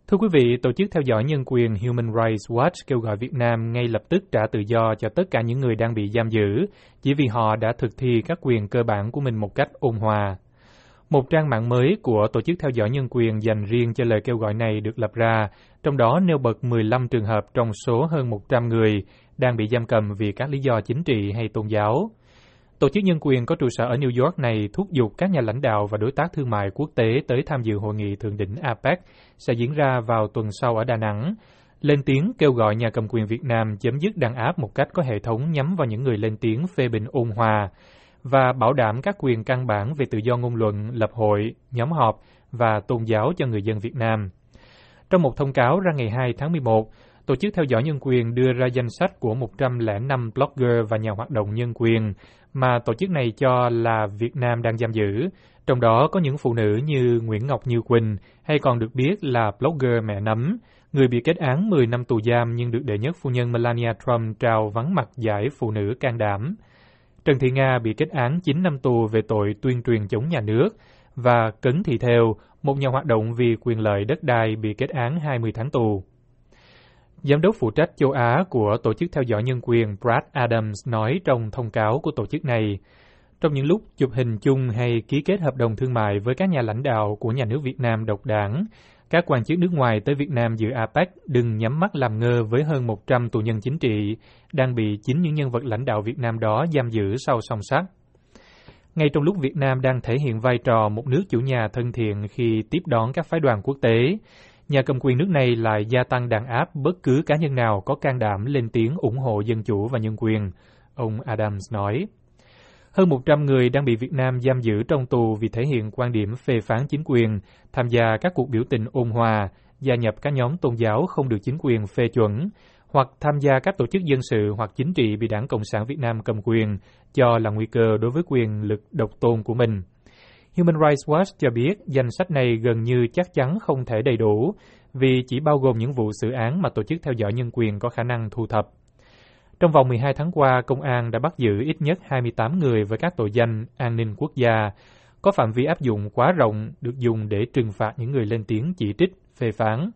Thưa quý vị, Tổ chức theo dõi nhân quyền Human Rights Watch kêu gọi Việt Nam ngay lập tức trả tự do cho tất cả những người đang bị giam giữ, chỉ vì họ đã thực thi các quyền cơ bản của mình một cách ôn hòa. Một trang mạng mới của Tổ chức theo dõi nhân quyền dành riêng cho lời kêu gọi này được lập ra, trong đó nêu bật 15 trường hợp trong số hơn 100 người đang bị giam cầm vì các lý do chính trị hay tôn giáo. Tổ chức nhân quyền có trụ sở ở New York này thúc giục các nhà lãnh đạo và đối tác thương mại quốc tế tới tham dự hội nghị thượng đỉnh APEC sẽ diễn ra vào tuần sau ở Đà Nẵng, lên tiếng kêu gọi nhà cầm quyền Việt Nam chấm dứt đàn áp một cách có hệ thống nhắm vào những người lên tiếng phê bình ôn hòa và bảo đảm các quyền căn bản về tự do ngôn luận, lập hội, nhóm họp và tôn giáo cho người dân Việt Nam. Trong một thông cáo ra ngày 2 tháng 11, Tổ chức theo dõi nhân quyền đưa ra danh sách của 105 blogger và nhà hoạt động nhân quyền mà tổ chức này cho là Việt Nam đang giam giữ, trong đó có những phụ nữ như Nguyễn Ngọc Như Quỳnh, hay còn được biết là blogger Mẹ Nấm, người bị kết án 10 năm tù giam nhưng được đệ nhất phu nhân Melania Trump trao vắng mặt giải phụ nữ can đảm. Trần Thị Nga bị kết án 9 năm tù về tội tuyên truyền chống nhà nước, và Cấn Thị Thêu, một nhà hoạt động vì quyền lợi đất đai bị kết án 20 tháng tù. Giám đốc phụ trách châu Á của Tổ chức theo dõi nhân quyền Brad Adams nói trong thông cáo của tổ chức này, trong những lúc chụp hình chung hay ký kết hợp đồng thương mại với các nhà lãnh đạo của nhà nước Việt Nam độc đảng, các quan chức nước ngoài tới Việt Nam dự APEC đừng nhắm mắt làm ngơ với hơn 100 tù nhân chính trị đang bị chính những nhân vật lãnh đạo Việt Nam đó giam giữ sau song sắt. Ngay trong lúc Việt Nam đang thể hiện vai trò một nước chủ nhà thân thiện khi tiếp đón các phái đoàn quốc tế, nhà cầm quyền nước này lại gia tăng đàn áp bất cứ cá nhân nào có can đảm lên tiếng ủng hộ dân chủ và nhân quyền, ông Adams nói. Hơn 100 người đang bị Việt Nam giam giữ trong tù vì thể hiện quan điểm phê phán chính quyền, tham gia các cuộc biểu tình ôn hòa, gia nhập các nhóm tôn giáo không được chính quyền phê chuẩn, hoặc tham gia các tổ chức dân sự hoặc chính trị bị Đảng Cộng sản Việt Nam cầm quyền, cho là nguy cơ đối với quyền lực độc tôn của mình. Human Rights Watch cho biết danh sách này gần như chắc chắn không thể đầy đủ vì chỉ bao gồm những vụ xử án mà Tổ chức theo dõi nhân quyền có khả năng thu thập. Trong vòng 12 tháng qua, công an đã bắt giữ ít nhất 28 người với các tội danh an ninh quốc gia, có phạm vi áp dụng quá rộng được dùng để trừng phạt những người lên tiếng chỉ trích, phê phán.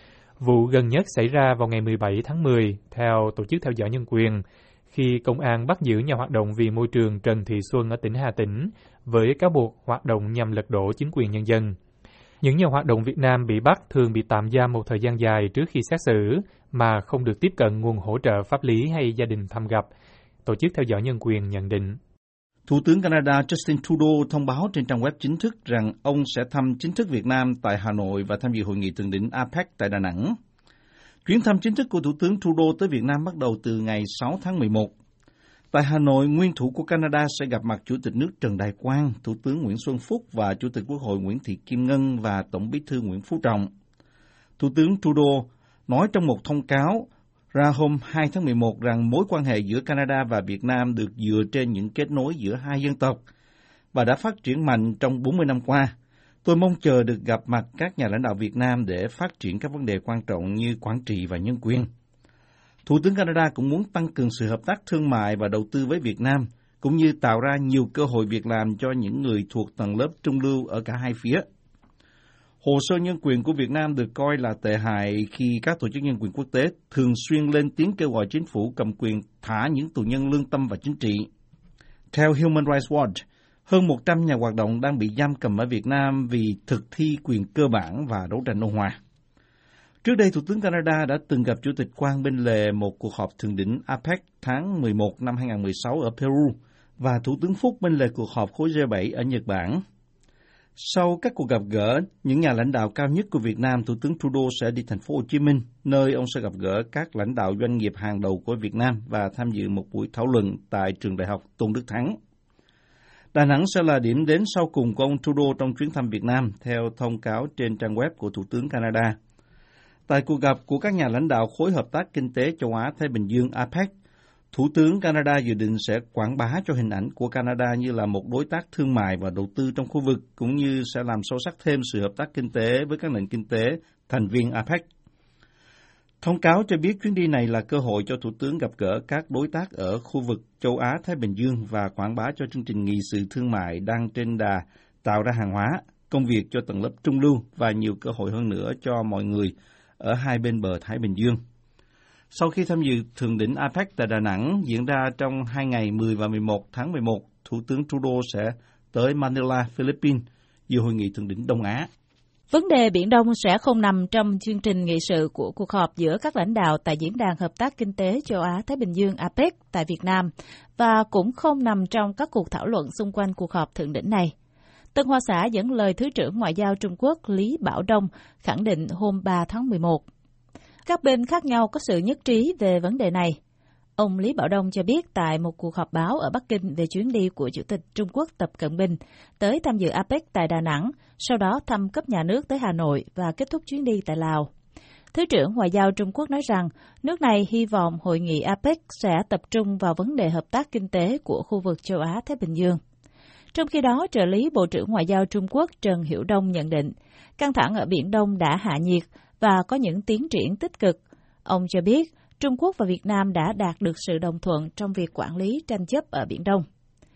Vụ gần nhất xảy ra vào ngày 17 tháng 10, theo Tổ chức theo dõi nhân quyền, khi công an bắt giữ nhà hoạt động vì môi trường Trần Thị Xuân ở tỉnh Hà Tĩnh với cáo buộc hoạt động nhằm lật đổ chính quyền nhân dân. Những nhà hoạt động Việt Nam bị bắt thường bị tạm giam một thời gian dài trước khi xét xử mà không được tiếp cận nguồn hỗ trợ pháp lý hay gia đình thăm gặp, Tổ chức theo dõi nhân quyền nhận định. Thủ tướng Canada Justin Trudeau thông báo trên trang web chính thức rằng ông sẽ thăm chính thức Việt Nam tại Hà Nội và tham dự hội nghị thượng đỉnh APEC tại Đà Nẵng. Chuyến thăm chính thức của Thủ tướng Trudeau tới Việt Nam bắt đầu từ ngày 6 tháng 11. Tại Hà Nội, nguyên thủ của Canada sẽ gặp mặt Chủ tịch nước Trần Đại Quang, Thủ tướng Nguyễn Xuân Phúc và Chủ tịch Quốc hội Nguyễn Thị Kim Ngân và Tổng bí thư Nguyễn Phú Trọng. Thủ tướng Trudeau nói trong một thông cáo ra hôm 2 tháng 11 rằng mối quan hệ giữa Canada và Việt Nam được dựa trên những kết nối giữa hai dân tộc và đã phát triển mạnh trong 40 năm qua. Tôi mong chờ được gặp mặt các nhà lãnh đạo Việt Nam để phát triển các vấn đề quan trọng như quản trị và nhân quyền. Thủ tướng Canada cũng muốn tăng cường sự hợp tác thương mại và đầu tư với Việt Nam, cũng như tạo ra nhiều cơ hội việc làm cho những người thuộc tầng lớp trung lưu ở cả hai phía. Hồ sơ nhân quyền của Việt Nam được coi là tệ hại khi các tổ chức nhân quyền quốc tế thường xuyên lên tiếng kêu gọi chính phủ cầm quyền thả những tù nhân lương tâm và chính trị. Theo Human Rights Watch, hơn 100 nhà hoạt động đang bị giam cầm ở Việt Nam vì thực thi quyền cơ bản và đấu tranh ôn hòa. Trước đây, Thủ tướng Canada đã từng gặp Chủ tịch Quang bên lề một cuộc họp thượng đỉnh APEC tháng 11 năm 2016 ở Peru và Thủ tướng Phúc bên lề cuộc họp khối G7 ở Nhật Bản. Sau các cuộc gặp gỡ, những nhà lãnh đạo cao nhất của Việt Nam, Thủ tướng Trudeau sẽ đi thành phố Hồ Chí Minh, nơi ông sẽ gặp gỡ các lãnh đạo doanh nghiệp hàng đầu của Việt Nam và tham dự một buổi thảo luận tại Trường Đại học Tôn Đức Thắng. Đà Nẵng sẽ là điểm đến sau cùng của ông Trudeau trong chuyến thăm Việt Nam, theo thông cáo trên trang web của Thủ tướng Canada. Tại cuộc gặp của các nhà lãnh đạo khối hợp tác kinh tế châu Á-Thái Bình Dương APEC, Thủ tướng Canada dự định sẽ quảng bá cho hình ảnh của Canada như là một đối tác thương mại và đầu tư trong khu vực, cũng như sẽ làm sâu sắc thêm sự hợp tác kinh tế với các nền kinh tế thành viên APEC. Thông cáo cho biết chuyến đi này là cơ hội cho Thủ tướng gặp gỡ các đối tác ở khu vực châu Á-Thái Bình Dương và quảng bá cho chương trình nghị sự thương mại đang trên đà tạo ra hàng hóa, công việc cho tầng lớp trung lưu và nhiều cơ hội hơn nữa cho mọi người ở hai bên bờ Thái Bình Dương. Sau khi tham dự thượng đỉnh APEC tại Đà Nẵng diễn ra trong 2 ngày 10 và 11 tháng 11, Thủ tướng Trudeau sẽ tới Manila, Philippines, dự hội nghị thượng đỉnh Đông Á. Vấn đề Biển Đông sẽ không nằm trong chương trình nghị sự của cuộc họp giữa các lãnh đạo tại Diễn đàn Hợp tác Kinh tế Châu Á-Thái Bình Dương APEC tại Việt Nam và cũng không nằm trong các cuộc thảo luận xung quanh cuộc họp thượng đỉnh này. Tân Hoa Xã dẫn lời Thứ trưởng Ngoại giao Trung Quốc Lý Bảo Đông khẳng định hôm 3 tháng 11. Các bên khác nhau có sự nhất trí về vấn đề này. Ông Lý Bảo Đông cho biết tại một cuộc họp báo ở Bắc Kinh về chuyến đi của Chủ tịch Trung Quốc Tập Cận Bình tới tham dự APEC tại Đà Nẵng, sau đó thăm cấp nhà nước tới Hà Nội và kết thúc chuyến đi tại Lào. Thứ trưởng Ngoại giao Trung Quốc nói rằng nước này hy vọng hội nghị APEC sẽ tập trung vào vấn đề hợp tác kinh tế của khu vực châu Á-Thái Bình Dương. Trong khi đó, trợ lý Bộ trưởng Ngoại giao Trung Quốc Trần Hiểu Đông nhận định căng thẳng ở Biển Đông đã hạ nhiệt và có những tiến triển tích cực. Ông cho biết Trung Quốc và Việt Nam đã đạt được sự đồng thuận trong việc quản lý tranh chấp ở Biển Đông.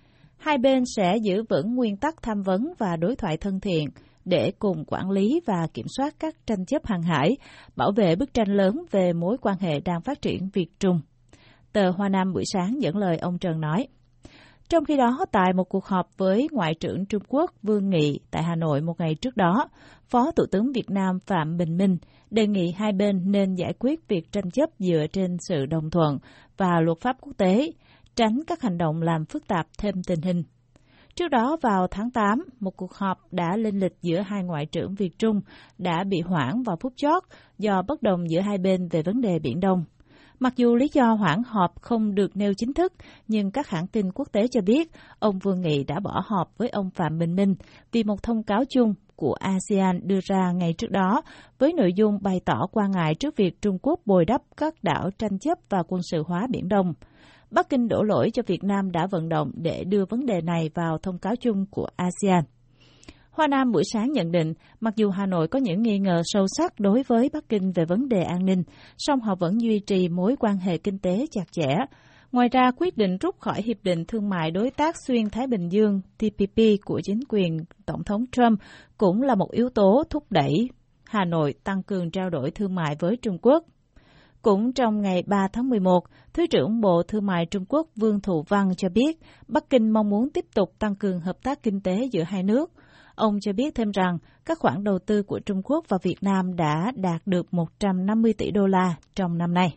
Hai bên sẽ giữ vững nguyên tắc tham vấn và đối thoại thân thiện để cùng quản lý và kiểm soát các tranh chấp hàng hải, bảo vệ bức tranh lớn về mối quan hệ đang phát triển Việt-Trung. Tờ Hoa Nam buổi sáng dẫn lời ông Trần nói. Trong khi đó, tại một cuộc họp với Ngoại trưởng Trung Quốc Vương Nghị tại Hà Nội một ngày trước đó, Phó Thủ tướng Việt Nam Phạm Bình Minh đề nghị hai bên nên giải quyết việc tranh chấp dựa trên sự đồng thuận và luật pháp quốc tế, tránh các hành động làm phức tạp thêm tình hình. Trước đó vào tháng 8, một cuộc họp đã lên lịch giữa hai ngoại trưởng Việt-Trung đã bị hoãn vào phút chót do bất đồng giữa hai bên về vấn đề Biển Đông. Mặc dù lý do hoãn họp không được nêu chính thức, nhưng các hãng tin quốc tế cho biết ông Vương Nghị đã bỏ họp với ông Phạm Bình Minh vì một thông cáo chung của ASEAN đưa ra ngày trước đó với nội dung bày tỏ quan ngại trước việc Trung Quốc bồi đắp các đảo tranh chấp và quân sự hóa Biển Đông. Bắc Kinh đổ lỗi cho Việt Nam đã vận động để đưa vấn đề này vào thông cáo chung của ASEAN. Hoa Nam buổi sáng nhận định, mặc dù Hà Nội có những nghi ngờ sâu sắc đối với Bắc Kinh về vấn đề an ninh, song họ vẫn duy trì mối quan hệ kinh tế chặt chẽ. Ngoài ra, quyết định rút khỏi Hiệp định Thương mại Đối tác Xuyên Thái Bình Dương TPP của chính quyền Tổng thống Trump cũng là một yếu tố thúc đẩy Hà Nội tăng cường trao đổi thương mại với Trung Quốc. Cũng trong ngày 3 tháng 11, Thứ trưởng Bộ Thương mại Trung Quốc Vương Thụ Văn cho biết Bắc Kinh mong muốn tiếp tục tăng cường hợp tác kinh tế giữa hai nước. Ông cho biết thêm rằng các khoản đầu tư của Trung Quốc và Việt Nam đã đạt được 150 tỷ đô la trong năm nay.